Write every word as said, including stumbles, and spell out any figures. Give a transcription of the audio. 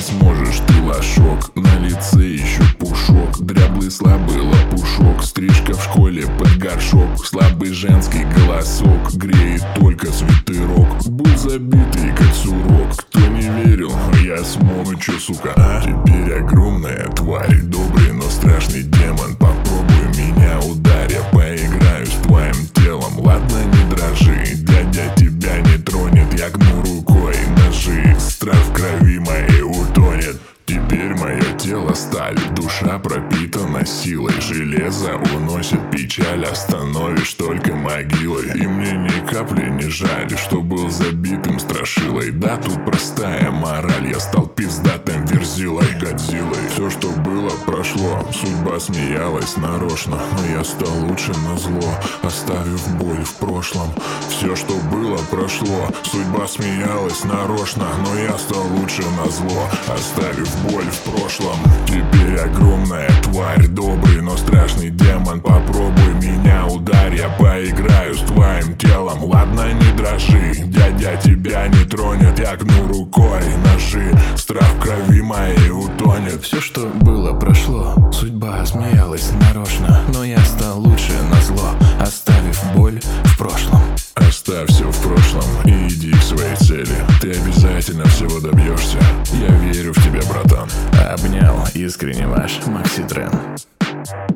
сможешь, ты лошок. На лице еще пушок, дряблый слабый лопушок. Стрижка в школе под горшок, слабый женский голосок греет только свитерок. Был забитый как сурок, кто не верил, я смог. Ну чё, сука, а? Теперь огромная тварь, добрый, но страшный демон. Попробуй меня, ударь, я поиграю с твоим телом. Ладно, не дрожи, дядя тебя не тронет. Я гну рукой ножи, страх в крови моей утонет. Теперь мое тело сталь, душа пропитана силой. Железо уносит печаль, остановишь только могилой. И мне ни капли не жаль, что был забитым страшилой. Да, тут простая мораль, я стал пиздатым верзилой, Годзиллой. Все, что было, прошло, судьба смеялась нарочно. Но я стал лучше назло, оставив боль в прошлом. Все, что было, прошло, судьба смеялась нарочно. Но я стал лучше назло, оставив боль в прошлом. Теперь огромная тварь, добрый, но страшный демон. Попробуй меня, ударь, я поиграю с твоим телом. Ладно, не дрожи, дядя тебя не тронет. Я гну рукой ножи, страх в крови моей утонет. Все, что было, прошло, судьба смеялась нарочно. Но я стал лучше назло, оставив боль в прошлом. Оставь все в прошлом и иди к своей цели. Ты обязательно всего добьешься. Я верю в тебя, братан. Обнял искренне ваш Макси Трен.